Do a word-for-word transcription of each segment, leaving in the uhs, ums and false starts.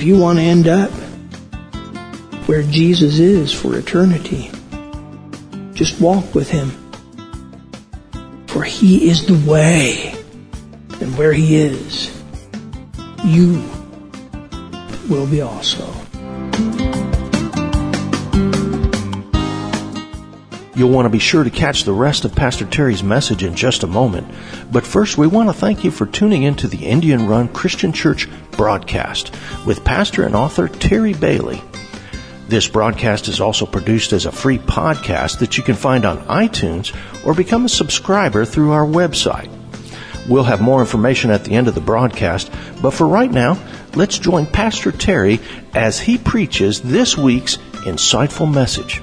you want to end up where Jesus is for eternity, just walk with Him. For He is the way. And where He is, you will be also. You'll want to be sure to catch the rest of Pastor Terry's message in just a moment. But first, we want to thank you for tuning into the Indian Run Christian Church broadcast with pastor and author Terry Bailey. This broadcast is also produced as a free podcast that you can find on iTunes or become a subscriber through our website. We'll have more information at the end of the broadcast, but for right now, let's join Pastor Terry as he preaches this week's insightful message.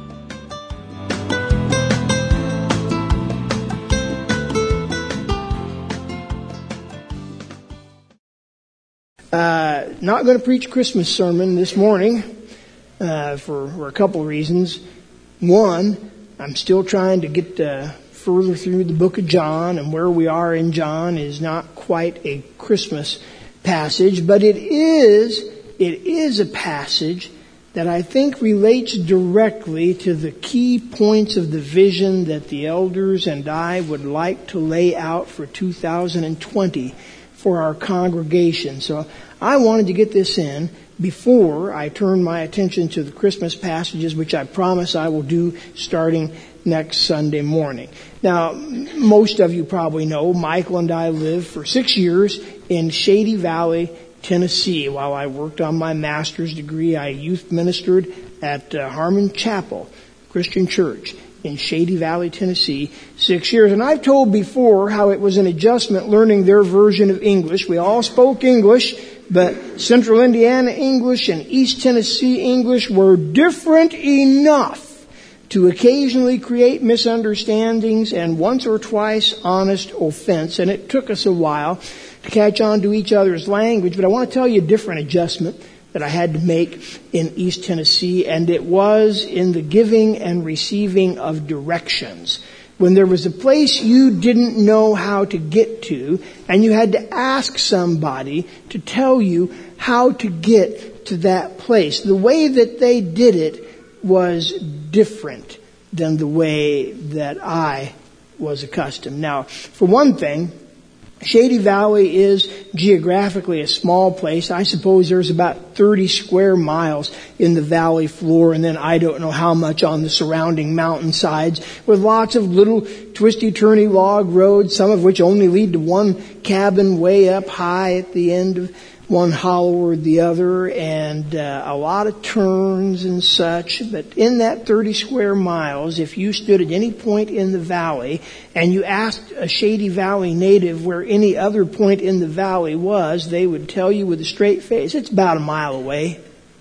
Uh, not going to preach a Christmas sermon this morning uh, for, for a couple of reasons. One, I'm still trying to get uh, further through the book of John, and where we are in John is not quite a Christmas passage, but it is it is a passage that I think relates directly to the key points of the vision that the elders and I would like to lay out for two thousand twenty for our congregation. So I wanted to get this in before I turn my attention to the Christmas passages, which I promise I will do starting next Sunday morning. Now, most of you probably know Michael and I lived for six years in Shady Valley, Tennessee. While I worked on my master's degree, I youth ministered at uh, Harmon Chapel Christian Church in Shady Valley, Tennessee, six years. And I've told before how it was an adjustment learning their version of English. We all spoke English, but Central Indiana English and East Tennessee English were different enough to occasionally create misunderstandings and once or twice honest offense. And it took us a while to catch on to each other's language. But I want to tell you a different adjustment that I had to make in East Tennessee, and it was in the giving and receiving of directions. When there was a place you didn't know how to get to, and you had to ask somebody to tell you how to get to that place. The way that they did it was different than the way that I was accustomed. Now, for one thing, Shady Valley is geographically a small place. I suppose there's about thirty square miles in the valley floor, and then I don't know how much on the surrounding mountainsides, with lots of little twisty-turny log roads, some of which only lead to one cabin way up high at the end of one hollow or the other, and uh, a lot of turns and such. But in that thirty square miles, if you stood at any point in the valley and you asked a Shady Valley native where any other point in the valley was, they would tell you with a straight face, it's about a mile away.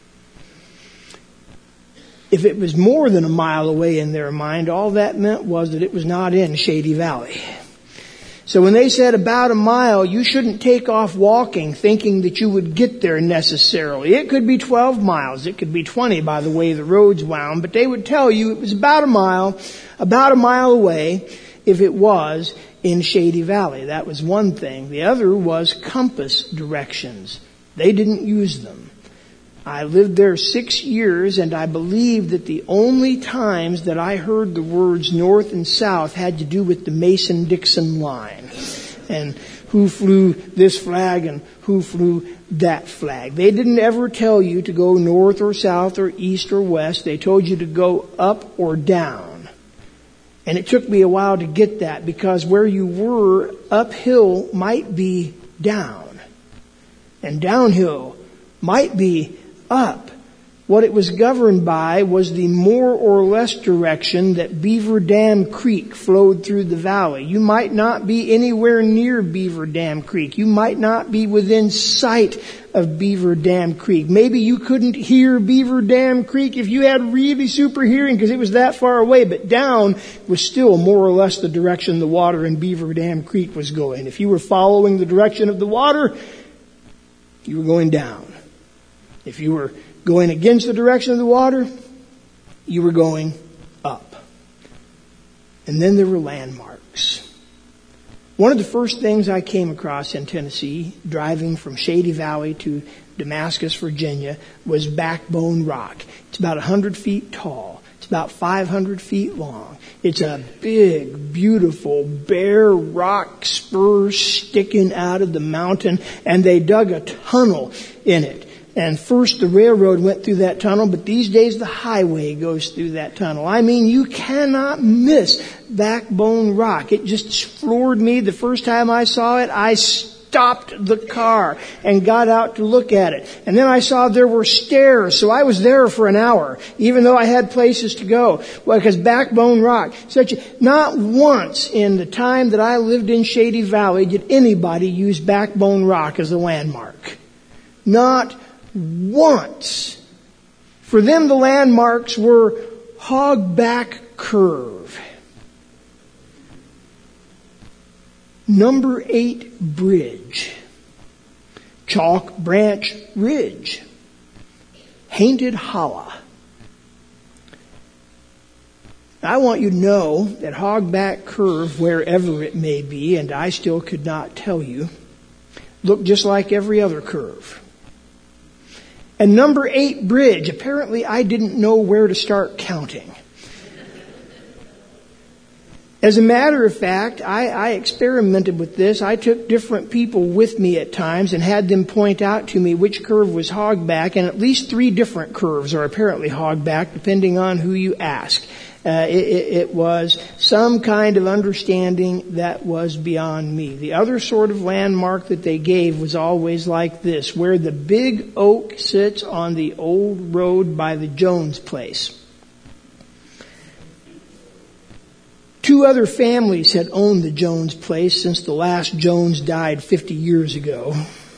If it was more than a mile away in their mind, all that meant was that it was not in Shady Valley. So when they said about a mile, you shouldn't take off walking thinking that you would get there necessarily. It could be twelve miles. It could be twenty by the way the roads wound. But they would tell you it was about a mile, about a mile away if it was in Shady Valley. That was one thing. The other was compass directions. They didn't use them. I lived there six years, and I believe that the only times that I heard the words north and south had to do with the Mason-Dixon line. And who flew this flag and who flew that flag. They didn't ever tell you to go north or south or east or west. They told you to go up or down. And it took me a while to get that, because where you were uphill might be down, and downhill might be up. What it was governed by was the more or less direction that Beaver Dam Creek flowed through the valley. You might not be anywhere near Beaver Dam Creek. You might not be within sight of Beaver Dam Creek. Maybe you couldn't hear Beaver Dam Creek if you had really super hearing because it was that far away, but down was still more or less the direction the water in Beaver Dam Creek was going. If you were following the direction of the water, you were going down. If you were going against the direction of the water, you were going up. And then there were landmarks. One of the first things I came across in Tennessee, driving from Shady Valley to Damascus, Virginia, was Backbone Rock. It's about one hundred feet tall. It's about five hundred feet long. It's a big, beautiful, bare rock spur sticking out of the mountain, and they dug a tunnel in it. And first the railroad went through that tunnel, but these days the highway goes through that tunnel. I mean, you cannot miss Backbone Rock. It just floored me the first time I saw it. I stopped the car and got out to look at it. And then I saw there were stairs, so I was there for an hour, even though I had places to go. Well, because Backbone Rock, such a, not once in the time that I lived in Shady Valley did anybody use Backbone Rock as a landmark. Not once. For them, the landmarks were Hogback Curve, Number Eight Bridge, Chalk Branch Ridge, Hainted Hollow. I want you to know that Hogback Curve, wherever it may be, and I still could not tell you, looked just like every other curve. And Number Eight Bridge, apparently I didn't know where to start counting. As a matter of fact, I, I experimented with this. I took different people with me at times and had them point out to me which curve was hogback, and at least three different curves are apparently hogback, depending on who you ask. Uh, it, it, it was some kind of understanding that was beyond me. The other sort of landmark that they gave was always like this: where the big oak sits on the old road by the Jones place. Two other families had owned the Jones place since the last Jones died fifty years ago.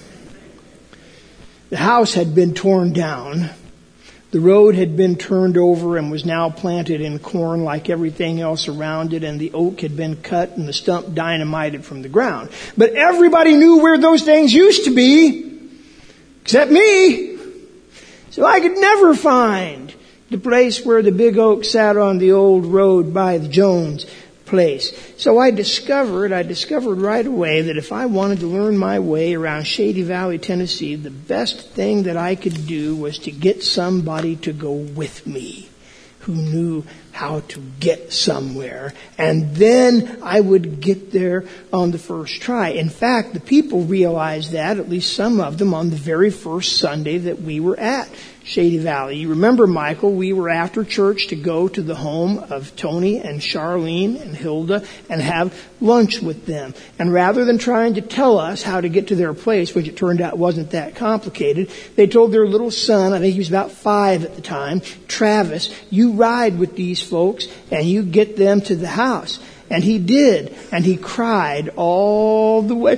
The house had been torn down. The road had been turned over and was now planted in corn like everything else around it, and the oak had been cut and the stump dynamited from the ground. But everybody knew where those things used to be, except me. So I could never find the place where the big oak sat on the old road by the Jones place. So I discovered, I discovered right away that if I wanted to learn my way around Shady Valley, Tennessee, the best thing that I could do was to get somebody to go with me who knew how to get somewhere. And then I would get there on the first try. In fact, the people realized that, at least some of them, on the very first Sunday that we were at Shady Valley. You remember, Michael, we were after church to go to the home of Tony and Charlene and Hilda and have lunch with them. And rather than trying to tell us how to get to their place, which it turned out wasn't that complicated, they told their little son, I think he was about five at the time, Travis, you ride with these folks and you get them to the house. And he did. And he cried all the way.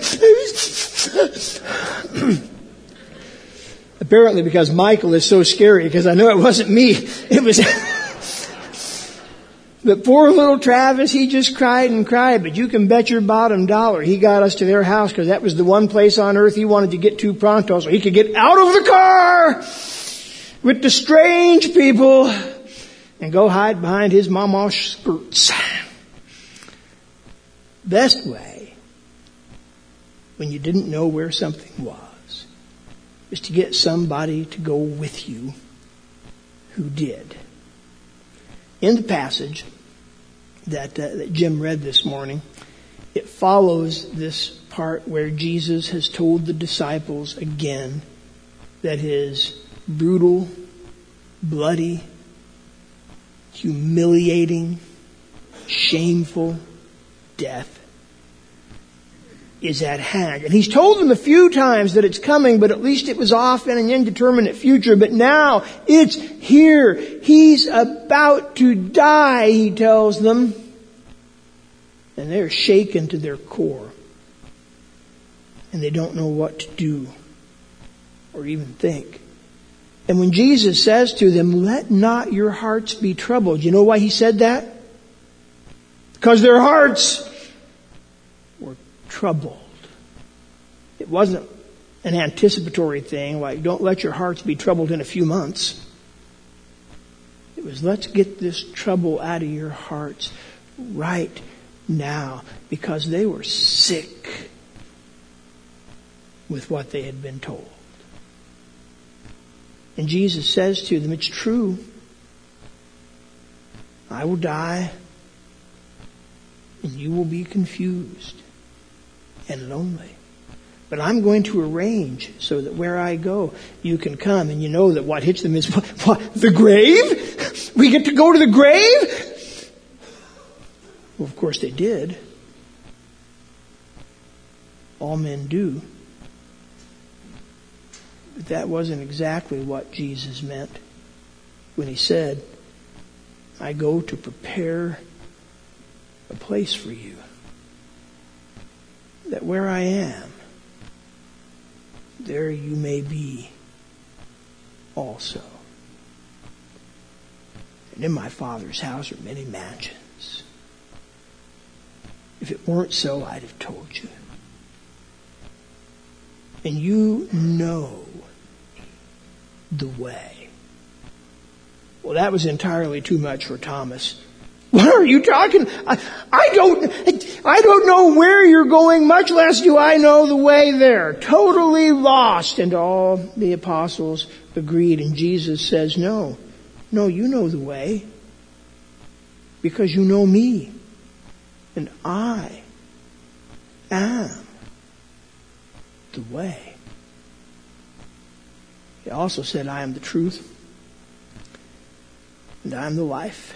Apparently because Michael is so scary, because I know it wasn't me. It was... But poor little Travis, he just cried and cried. But you can bet your bottom dollar he got us to their house, because that was the one place on earth he wanted to get to pronto, so he could get out of the car with the strange people and go hide behind his mama's skirts. Best way, when you didn't know where something was, is to get somebody to go with you who did. In the passage that, uh, that Jim read this morning, it follows this part where Jesus has told the disciples again that his brutal, bloody, humiliating, shameful death is at hand. And he's told them a few times that it's coming, but at least it was off in an indeterminate future. But now it's here. He's about to die, he tells them. And they're shaken to their core. And they don't know what to do or even think. And when Jesus says to them, let not your hearts be troubled. You know why he said that? Because their hearts were troubled. It wasn't an anticipatory thing like, don't let your hearts be troubled in a few months. It was, let's get this trouble out of your hearts right now because they were sick with what they had been told. And Jesus says to them, it's true. I will die, and you will be confused and lonely. But I'm going to arrange so that where I go, you can come. And you know that what hits them is, what, what, the grave? We get to go to the grave? Well, of course they did. All men do. But that wasn't exactly what Jesus meant when he said, I go to prepare a place for you. That where I am, there you may be also. And in my Father's house are many mansions. If it weren't so, I'd have told you. And you know the way. Well, that was entirely too much for Thomas. What are you talking? I, I don't, I don't know where you're going, much less do I know the way there. Totally lost. And all the apostles agreed. And Jesus says, no, no, you know the way. Because you know me. And I am the way. He also said, I am the truth. And I am the life.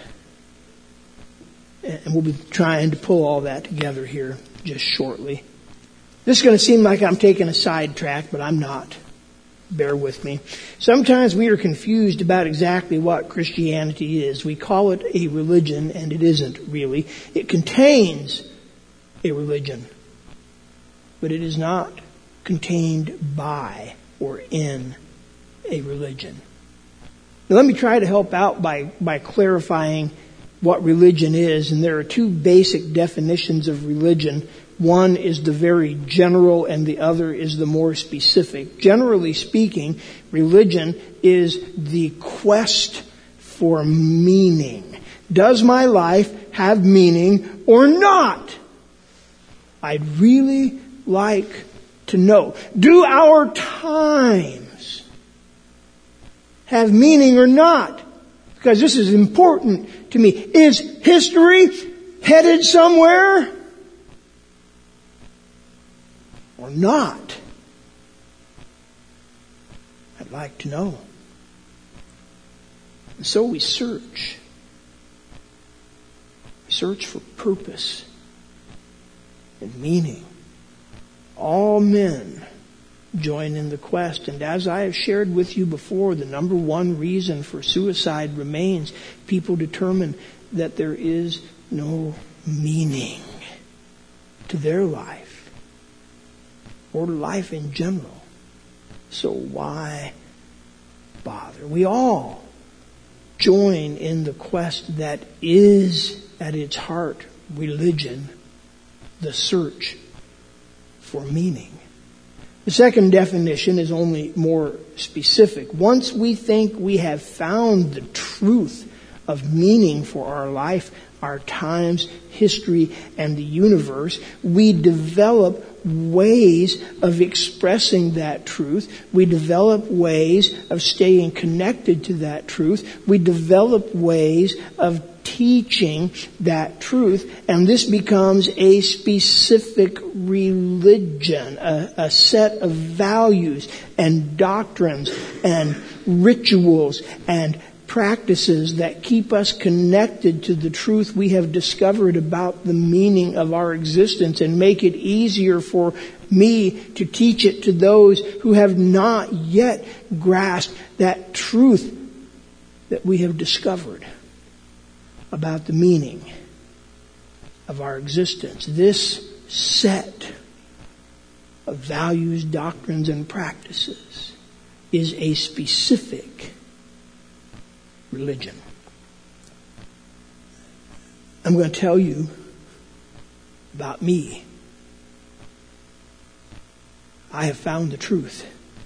And we'll be trying to pull all that together here just shortly. This is going to seem like I'm taking a sidetrack, but I'm not. Bear with me. Sometimes we are confused about exactly what Christianity is. We call it a religion, and it isn't really. It contains a religion, but it is not contained by or in a religion. Now, let me try to help out by, by clarifying what religion is, and there are two basic definitions of religion. One is the very general and the other is the more specific. Generally speaking, religion is the quest for meaning. Does my life have meaning or not? I'd really like to know. Do our times have meaning or not? Because this is important to me. Is history headed somewhere or not? I'd like to know. And so we search. We search for purpose and meaning. All men join in the quest. And as I have shared with you before, the number one reason for suicide remains people determine that there is no meaning to their life or to life in general. So why bother? We all join in the quest that is at its heart religion, the search for meaning. The second definition is only more specific. Once we think we have found the truth of meaning for our life, our times, history, and the universe, we develop ways of expressing that truth. We develop ways of staying connected to that truth. We develop ways of teaching that truth, and this becomes a specific religion, a, a set of values and doctrines and rituals and practices that keep us connected to the truth we have discovered about the meaning of our existence and make it easier for me to teach it to those who have not yet grasped that truth that we have discovered about the meaning of our existence. This set of values, doctrines, and practices is a specific religion. I'm going to tell you about me. I have found the truth,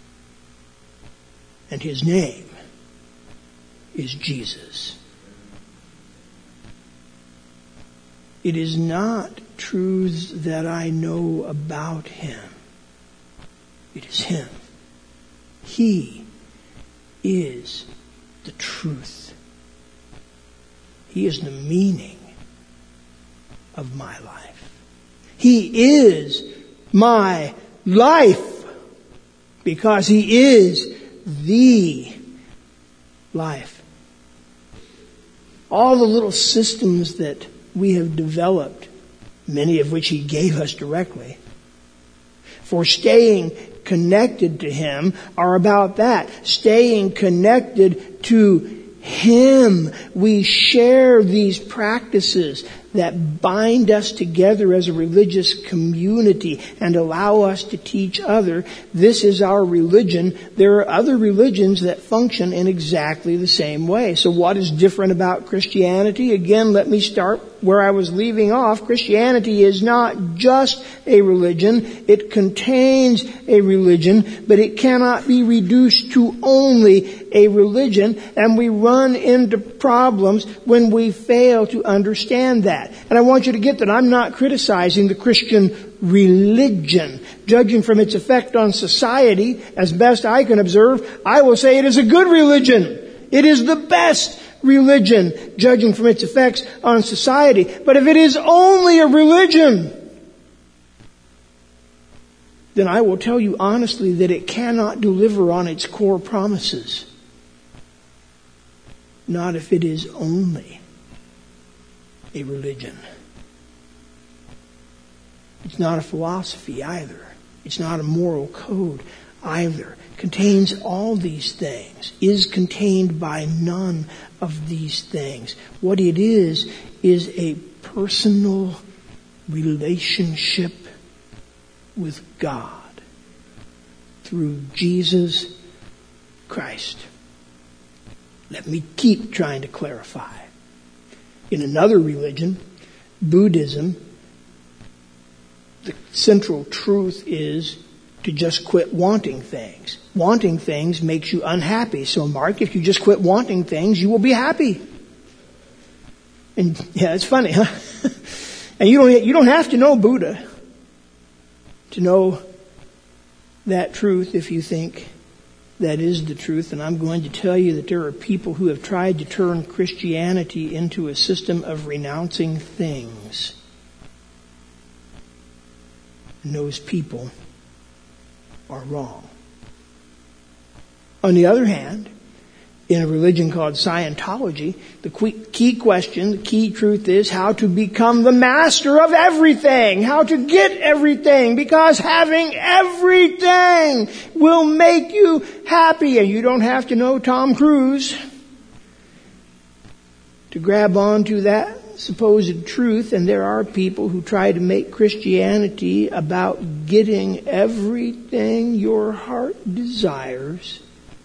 and his name is Jesus. It is not truths that I know about Him. It is Him. He is the truth. He is the meaning of my life. He is my life because He is the life. All the little systems that we have developed, many of which He gave us directly, for staying connected to Him are about that. Staying connected to Him. We share these practices that bind us together as a religious community and allow us to teach other. This is our religion. There are other religions that function in exactly the same way. So what is different about Christianity? Again, let me start where I was leaving off. Christianity is not just a religion. It contains a religion, but it cannot be reduced to only a religion. And we run into problems when we fail to understand that. And I want you to get that I'm not criticizing the Christian religion. Judging from its effect on society, as best I can observe, I will say it is a good religion. It is the best religion, judging from its effects on society. But if it is only a religion, then I will tell you honestly that it cannot deliver on its core promises. Not if it is only a religion. It's not a philosophy either. It's not a moral code either. Contains all these things. Is contained by none of these things. What it is, is a personal relationship with God through Jesus Christ. Let me keep trying to clarify. In another religion, Buddhism, the central truth is to just quit wanting things. Wanting things makes you unhappy. So, Mark, if you just quit wanting things, you will be happy. And yeah, it's funny, huh? And you don't you don't have to know Buddha to know that truth if you think that is the truth. And I'm going to tell you that there are people who have tried to turn Christianity into a system of renouncing things. And those people are wrong. On the other hand, in a religion called Scientology, the key question, the key truth is how to become the master of everything, how to get everything, because having everything will make you happy. And you don't have to know Tom Cruise to grab onto that supposed truth. And there are people who try to make Christianity about getting everything your heart desires.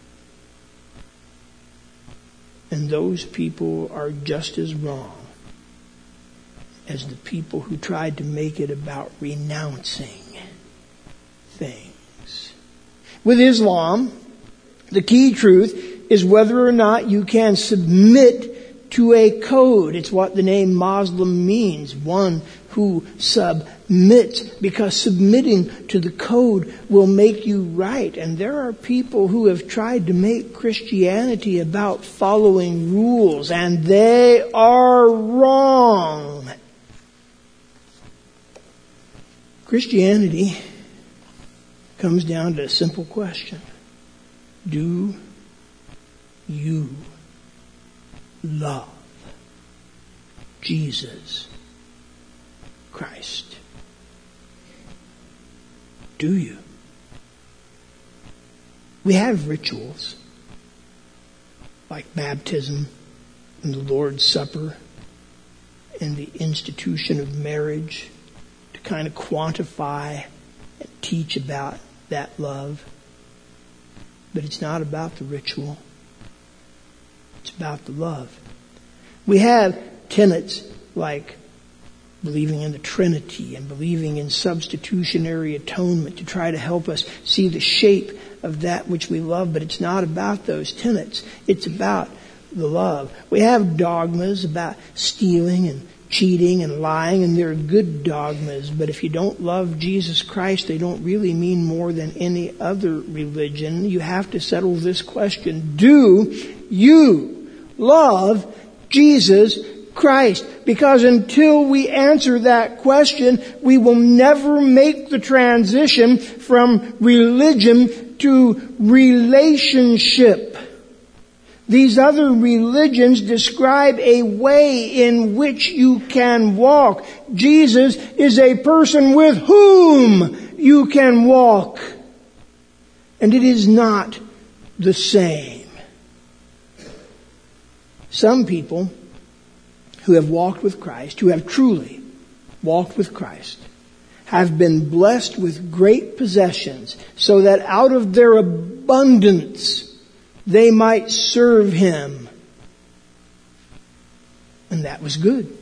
And those people are just as wrong as the people who tried to make it about renouncing things. With Islam, the key truth is whether or not you can submit to a code. It's what the name Muslim means, one who submits, because submitting to the code will make you right. And there are people who have tried to make Christianity about following rules, and they are wrong. Christianity comes down to a simple question. Do you love Jesus Christ? Do you? We have rituals like baptism and the Lord's Supper and the institution of marriage to kind of quantify and teach about that love. But it's not about the ritual. It's about the love. We have tenets like believing in the Trinity and believing in substitutionary atonement to try to help us see the shape of that which we love. But it's not about those tenets. It's about the love. We have dogmas about stealing and cheating and lying, and they're good dogmas. But if you don't love Jesus Christ, they don't really mean more than any other religion. You have to settle this question. Do you love Jesus Christ? Because until we answer that question, we will never make the transition from religion to relationship. These other religions describe a way in which you can walk. Jesus is a person with whom you can walk. And it is not the same. Some people who have walked with Christ, who have truly walked with Christ, have been blessed with great possessions, so that out of their abundance they might serve Him. And that was good.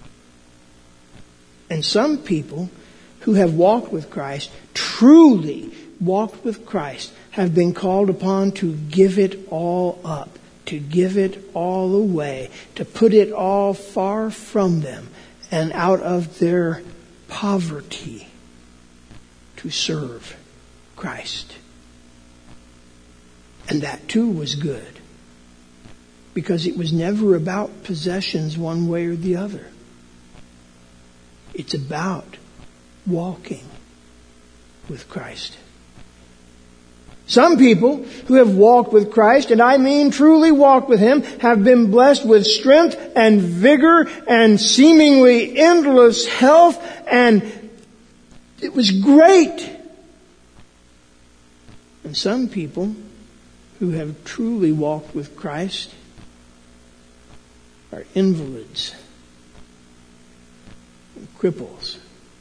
And some people who have walked with Christ, truly walked with Christ, have been called upon to give it all up, to give it all away, to put it all far from them, and out of their poverty to serve Christ. And that too was good, because it was never about possessions one way or the other. It's about walking with Christ. Some people who have walked with Christ, and I mean truly walked with Him, have been blessed with strength and vigor and seemingly endless health, and it was great. And some people who have truly walked with Christ are invalids and cripples.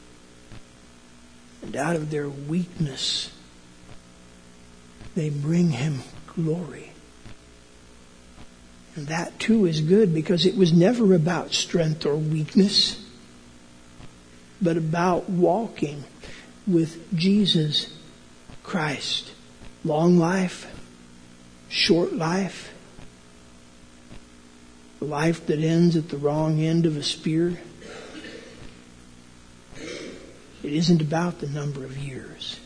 And out of their weakness, they bring Him glory. And that too is good, because it was never about strength or weakness, but about walking with Jesus Christ. Long life, short life, life that ends at the wrong end of a spear. It isn't about the number of years.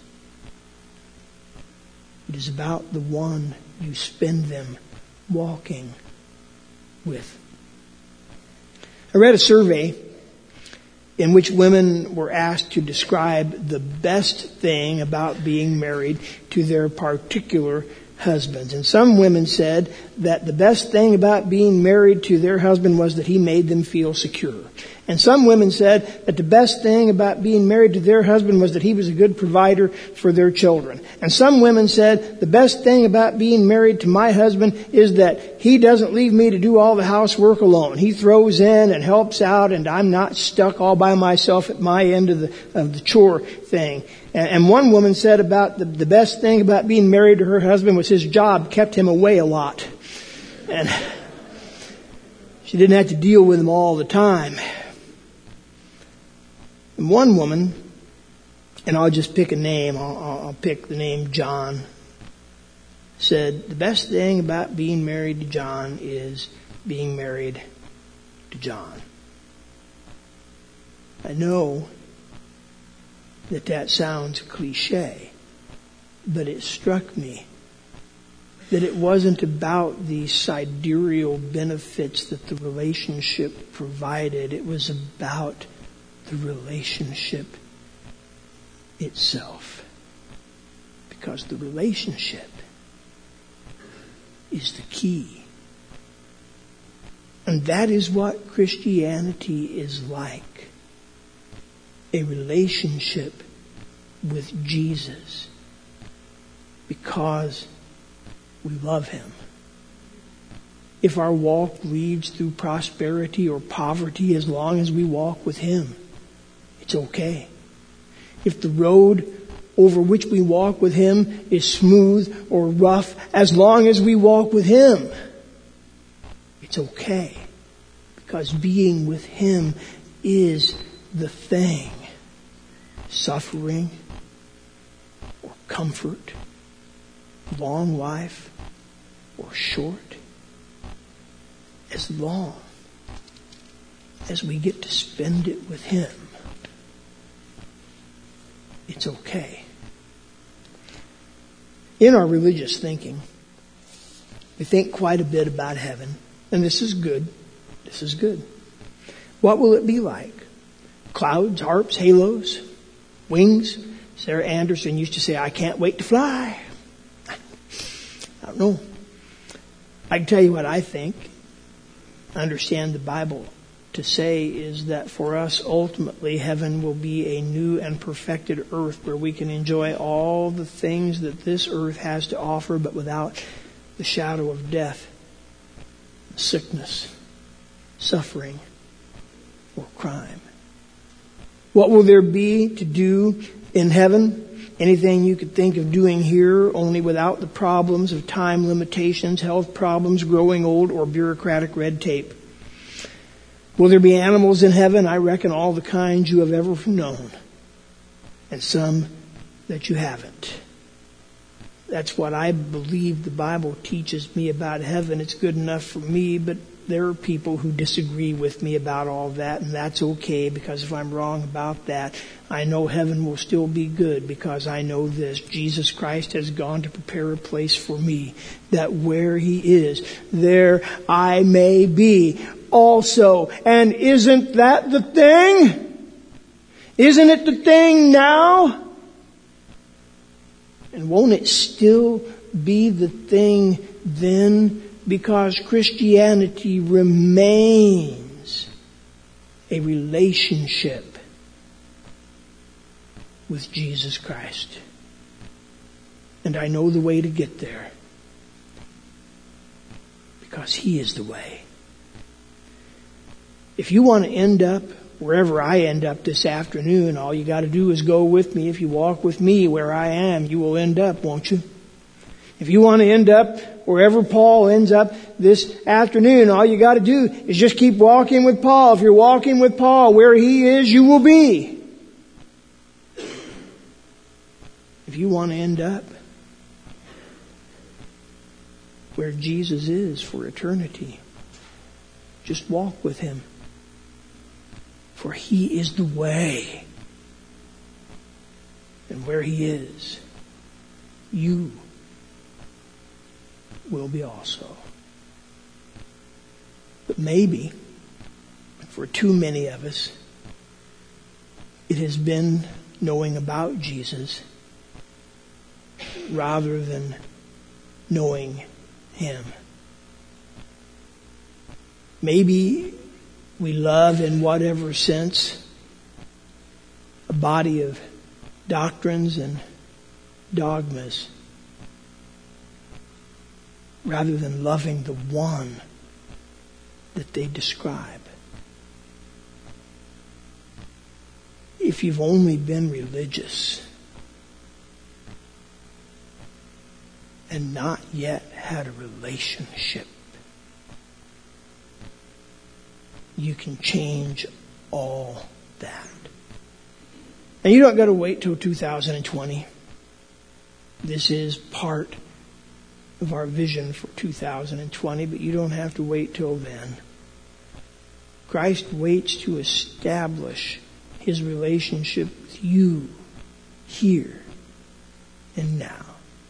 It is about the one you spend them walking with. I read a survey in which women were asked to describe the best thing about being married to their particular husbands. And some women said that the best thing about being married to their husband was that he made them feel secure. And some women said that the best thing about being married to their husband was that he was a good provider for their children. And some women said the best thing about being married to my husband is that he doesn't leave me to do all the housework alone. He throws in and helps out, and I'm not stuck all by myself at my end of the of the chore thing. And, and one woman said about the, the best thing about being married to her husband was his job kept him away a lot. And she didn't have to deal with him all the time. And one woman, and I'll just pick a name, I'll, I'll pick the name John, said, the best thing about being married to John is being married to John. I know that that sounds cliche, but it struck me that it wasn't about the sidereal benefits that the relationship provided. It was about the relationship itself. Because the relationship is the key. And that is what Christianity is like. A relationship with Jesus. Because we love Him. If our walk leads through prosperity or poverty, as long as we walk with Him, it's okay. If the road over which we walk with Him is smooth or rough, as long as we walk with Him, it's okay. Because being with Him is the thing. Suffering or comfort, long life or short, as long as we get to spend it with Him, it's okay. In our religious thinking, we think quite a bit about heaven, and this is good. This is good. What will it be like? Clouds, harps, halos, wings? Sarah Anderson used to say, I can't wait to fly. I don't know. I can tell you what I think. I understand the Bible to say is that for us, ultimately, heaven will be a new and perfected earth where we can enjoy all the things that this earth has to offer, but without the shadow of death, sickness, suffering, or crime. What will there be to do in heaven? Anything you could think of doing here, only without the problems of time limitations, health problems, growing old, or bureaucratic red tape. Will there be animals in heaven? I reckon all the kinds you have ever known, and some that you haven't. That's what I believe the Bible teaches me about heaven. It's good enough for me, but there are people who disagree with me about all that, and that's okay, because if I'm wrong about that, I know heaven will still be good, because I know this: Jesus Christ has gone to prepare a place for me, that where He is, there I may be also. And isn't that the thing? Isn't it the thing now? And won't it still be the thing then? Because Christianity remains a relationship with Jesus Christ. And I know the way to get there, because He is the way. If you want to end up wherever I end up this afternoon, all you got to do is go with me. If you walk with me where I am, you will end up, won't you? If you want to end up wherever Paul ends up this afternoon, all you got to do is just keep walking with Paul. If you're walking with Paul, where he is, you will be. If you want to end up where Jesus is for eternity, just walk with Him. For He is the way. And where He is, you will be also. But maybe, for too many of us, it has been knowing about Jesus rather than knowing Him. Maybe we love, in whatever sense, a body of doctrines and dogmas, rather than loving the one that they describe. If you've only been religious and not yet had a relationship, you can change all that. And you don't got to wait till two thousand twenty. This is part of our vision for two thousand twenty, but you don't have to wait till then. Christ waits to establish His relationship with you here and now.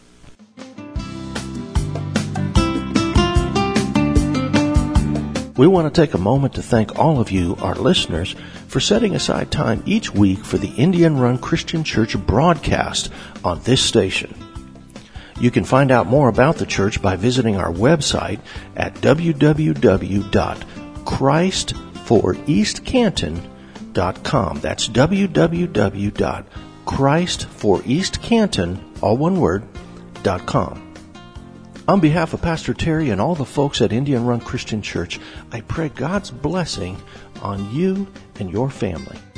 We want to take a moment to thank all of you, our listeners, for setting aside time each week for the Indian Run Christian Church broadcast on this station. You can find out more about the church by visiting our website at w w w dot christ for east canton dot com. That's w w w dot christ for east canton, all one word, dot com. On behalf of Pastor Terry and all the folks at Indian Run Christian Church, I pray God's blessing on you and your family.